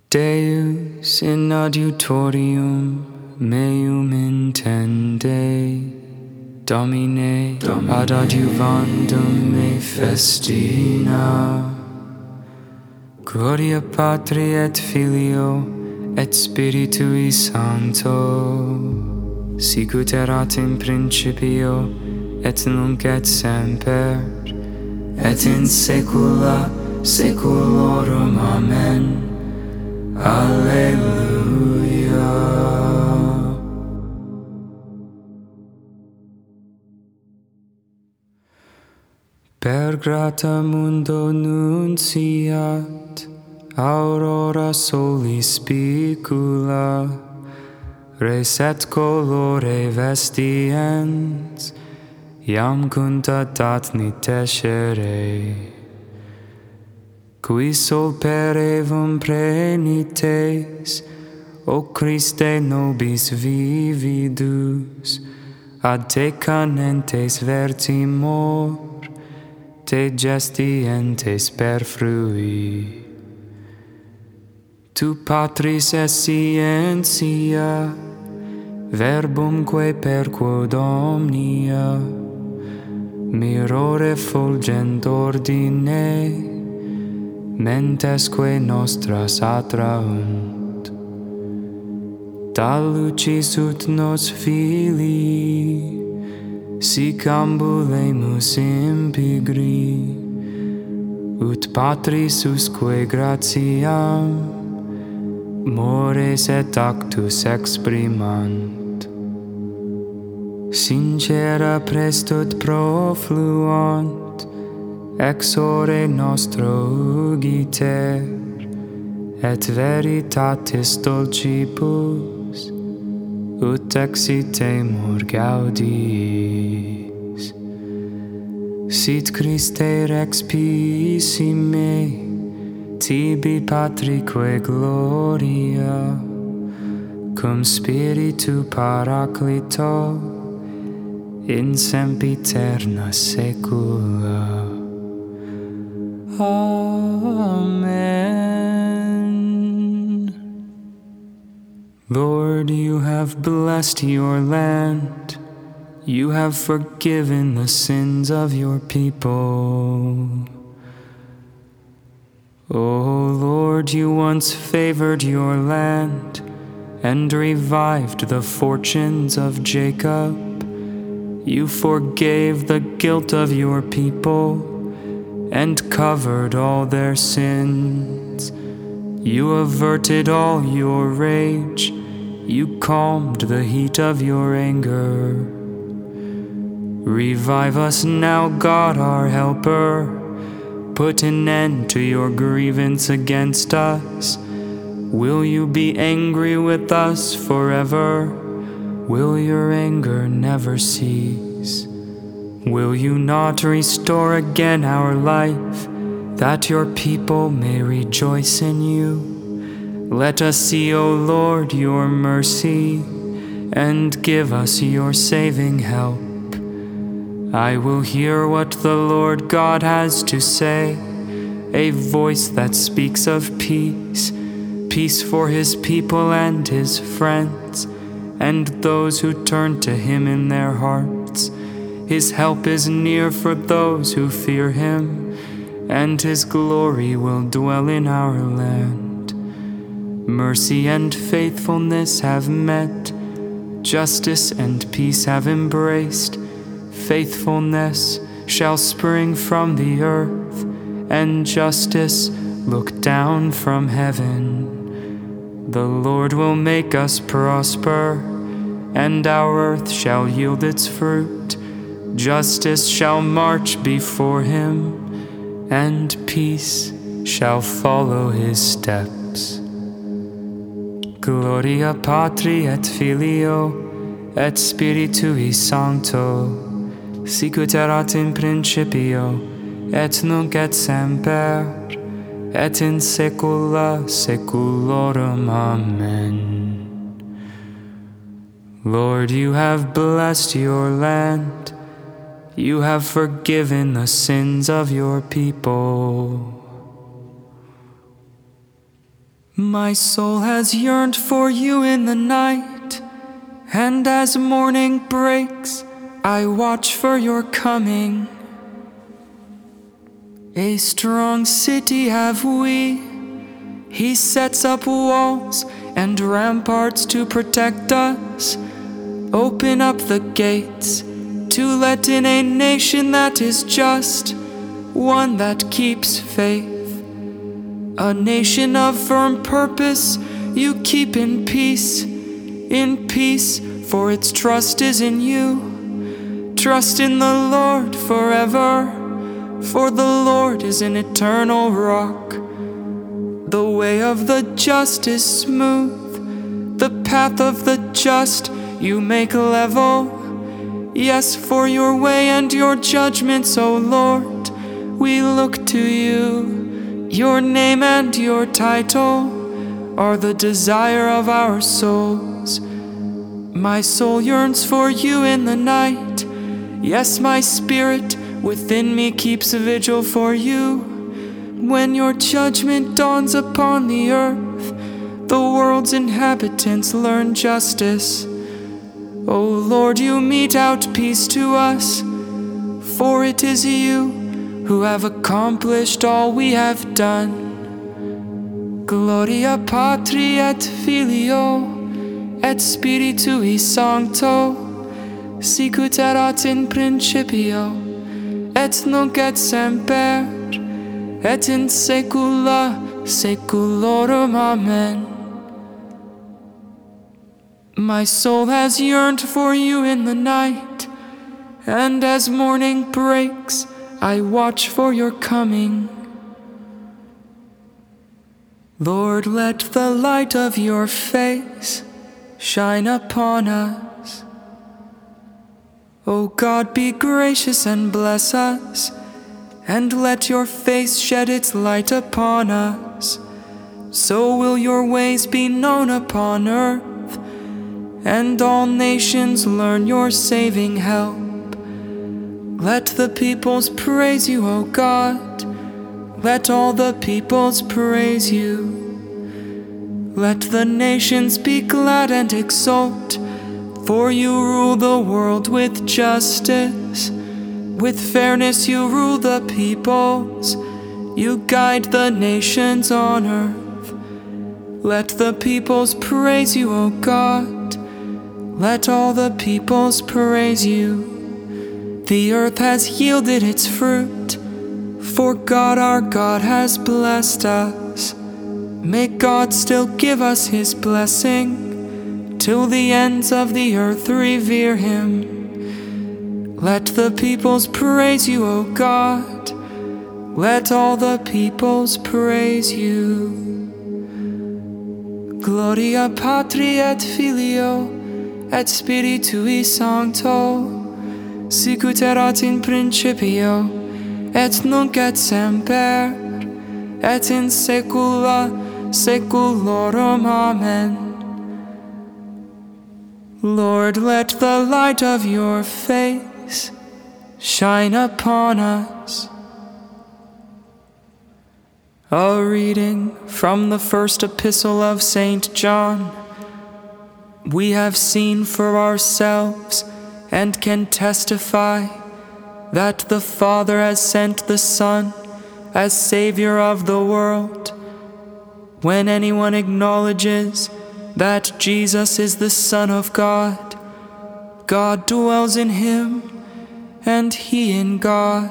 Deus in adiutorium meum intende, Domine ad adiuvandum me festina. Gloria Patri et Filio et Spiritui Sancto, sicut erat in principio et nunc et semper et in saecula saeculorum. Amen. Alleluia. Per grata mundo nunciat, aurora solis spicula, res et colore vestiens, iam cuntatat nitescere. Qui sol per evum prenites, O Christe nobis vividus, ad te canentes vertimor, te gestientes per frui. Tu Patris es scientia, verbumque per quod omnia, mirore fulgent ordine, mentesque nostras atraunt. Da lucis ut nos filii, sic ambulemus impigri, ut Patris usque gratiam, mores et actus exprimant. Sincera prestot profluant, ex ore nostro ugiter, et veritatis dolcibus, ut exitemur gaudiis. Sit Christe rex pissime, tibi Patrique gloria, cum Spiritu Paraclito, in sempiterna saecula. Amen. Lord, you have blessed your land. You have forgiven the sins of your people. O Lord, you once favored your land and revived the fortunes of Jacob. You forgave the guilt of your people and covered all their sins. You averted all your rage. You calmed the heat of your anger. Revive us now, God our helper. Put an end to your grievance against us. Will you be angry with us forever? Will your anger never cease? Will you not restore again our life, that your people may rejoice in you? Let us see, O Lord, your mercy, and give us your saving help. I will hear what the Lord God has to say, a voice that speaks of peace, peace for his people and his friends, and those who turn to him in their hearts. His help is near for those who fear him, and his glory will dwell in our land. Mercy and faithfulness have met, justice and peace have embraced. Faithfulness shall spring from the earth, and justice look down from heaven. The Lord will make us prosper, and our earth shall yield its fruit. Justice shall march before him, and peace shall follow his steps. Gloria Patri et Filio et Spiritui Sancto, sicut erat in principio et nunc et semper et in saecula saeculorum. Amen. Lord, you have blessed your land. You have forgiven the sins of your people. My soul has yearned for you in the night, and as morning breaks, I watch for your coming. A strong city have we. He sets up walls and ramparts to protect us. Open up the gates to let in a nation that is just, one that keeps faith. A nation of firm purpose you keep in peace, for its trust is in you. Trust in the Lord forever, for the Lord is an eternal rock. The way of the just is smooth, the path of the just you make level. Yes, for your way and your judgments, O Lord, we look to you. Your name and your title are the desire of our souls. My soul yearns for you in the night. Yes, my spirit within me keeps a vigil for you. When your judgment dawns upon the earth, the world's inhabitants learn justice. O Lord, you mete out peace to us, for it is you who have accomplished all we have done. Gloria Patri et Filio et Spiritui Sancto, sicut erat in principio, et nunc et semper, et in saecula saeculorum. Amen. My soul has yearned for you in the night, and as morning breaks, I watch for your coming. Lord, let the light of your face shine upon us. O God, be gracious and bless us, and let your face shed its light upon us. So will your ways be known upon earth, and all nations learn your saving help. Let the peoples praise you, O God. Let all the peoples praise you. Let the nations be glad and exult, for you rule the world with justice. With fairness you rule the peoples. You guide the nations on earth. Let the peoples praise you, O God. Let all the peoples praise you. The earth has yielded its fruit, for God our God has blessed us. May God still give us his blessing, till the ends of the earth revere him. Let the peoples praise you, O God. Let all the peoples praise you. Gloria Patri et Filio et Spiritui Sancto, sicut erat in principio, et nunc et semper, et in saecula saeculorum. Amen. Lord, let the light of your face shine upon us. A reading from the first epistle of St. John. We have seen for ourselves and can testify that the Father has sent the Son as Savior of the world. When anyone acknowledges that Jesus is the Son of God, God dwells in him, and he in God.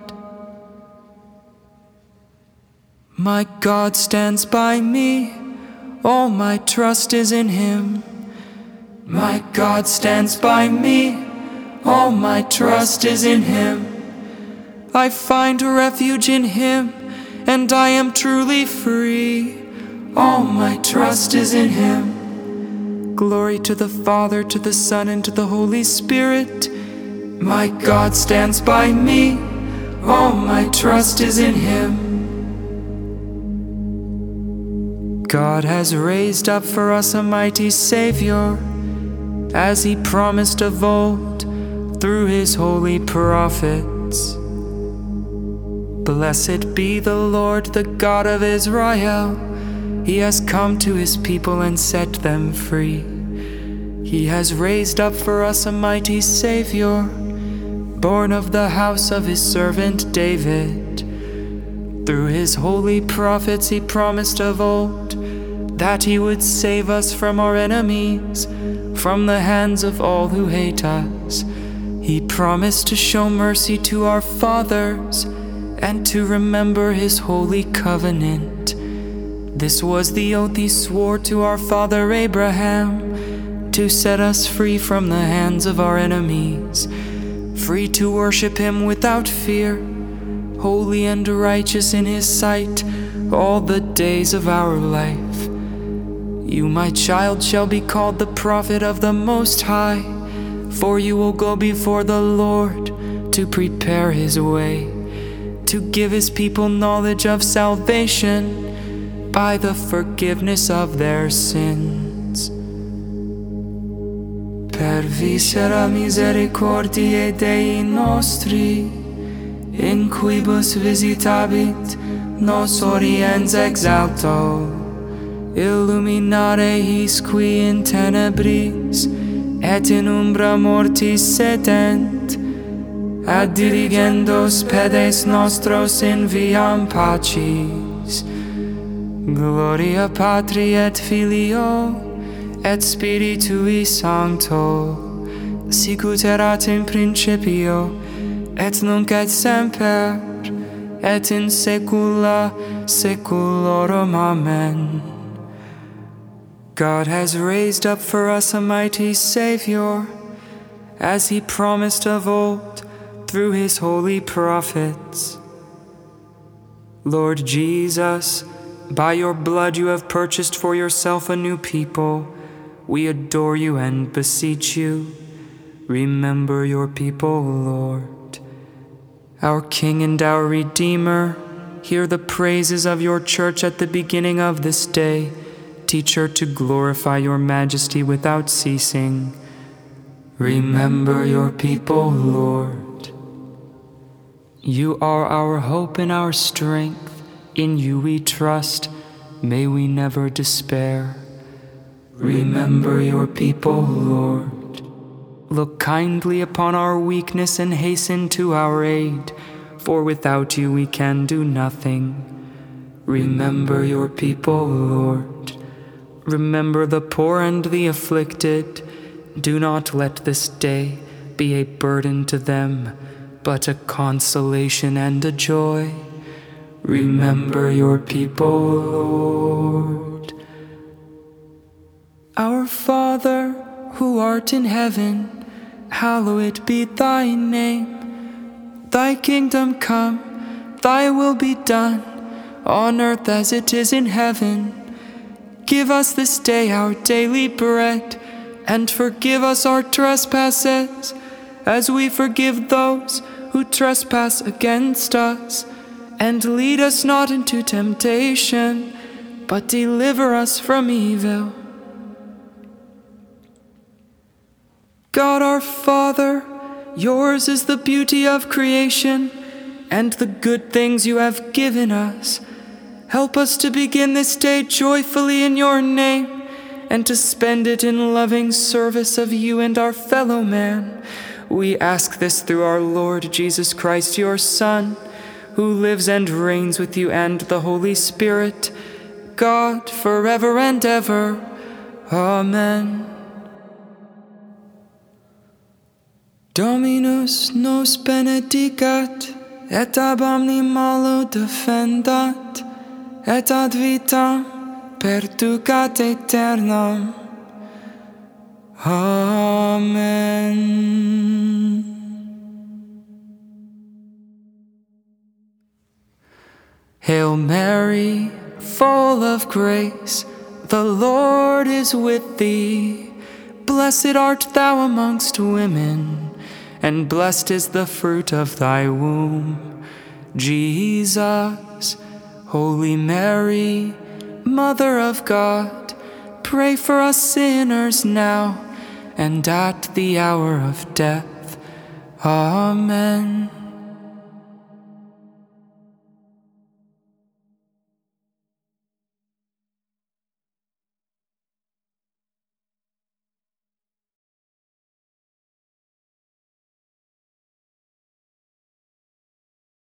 My God stands by me, all my trust is in him. My God stands by me, all my trust is in him. I find refuge in him, and I am truly free. All my trust is in him. Glory to the Father, to the Son, and to the Holy Spirit. My God stands by me, all my trust is in him. God has raised up for us a mighty Savior, as he promised of old through his holy prophets. Blessed be the Lord, the God of Israel. He has come to his people and set them free. He has raised up for us a mighty Savior, born of the house of his servant David. Through his holy prophets he promised of old that he would save us from our enemies, from the hands of all who hate us. He promised to show mercy to our fathers and to remember his holy covenant. This was the oath he swore to our father Abraham, to set us free from the hands of our enemies, free to worship him without fear, holy and righteous in his sight all the days of our life. You, my child, shall be called the prophet of the Most High, for you will go before the Lord to prepare his way, to give his people knowledge of salvation by the forgiveness of their sins. Per viscera misericordiae Dei nostri, in quibus visitabit nos oriens exalto, illuminare his qui in tenebris et in umbra mortis sedent, ad dirigendos pedes nostros in viam pacis. Gloria Patri et Filio et Spiritui Sancto, sicut erat in principio et nunc et semper et in saecula saeculorum. Amen. God has raised up for us a mighty Savior, as he promised of old through his holy prophets. Lord Jesus, by your blood you have purchased for yourself a new people. We adore you and beseech you. Remember your people, Lord. Our King and our Redeemer, hear the praises of your church at the beginning of this day. Teach her to glorify your majesty without ceasing. Remember your people, Lord. You are our hope and our strength. In you we trust. May we never despair. Remember your people, Lord. Look kindly upon our weakness and hasten to our aid, for without you we can do nothing. Remember your people, Lord. Remember the poor and the afflicted. Do not let this day be a burden to them, but a consolation and a joy. Remember your people, Lord. Our Father, who art in heaven, hallowed be thy name. Thy kingdom come, thy will be done, on earth as it is in heaven. Give us this day our daily bread, and forgive us our trespasses, as we forgive those who trespass against us. And lead us not into temptation, but deliver us from evil. God our Father, yours is the beauty of creation, and the good things you have given us. Help us to begin this day joyfully in your name, and to spend it in loving service of you and our fellow man. We ask this through our Lord Jesus Christ, your Son, who lives and reigns with you and the Holy Spirit, God, forever and ever. Amen. Dominus nos benedicat, et ab omni malo defendat, et ad vitam perducat aeternam. Amen. Hail Mary, full of grace, the Lord is with thee. Blessed art thou amongst women, and blessed is the fruit of thy womb, Jesus. Holy Mary, Mother of God, pray for us sinners now and at the hour of death. Amen.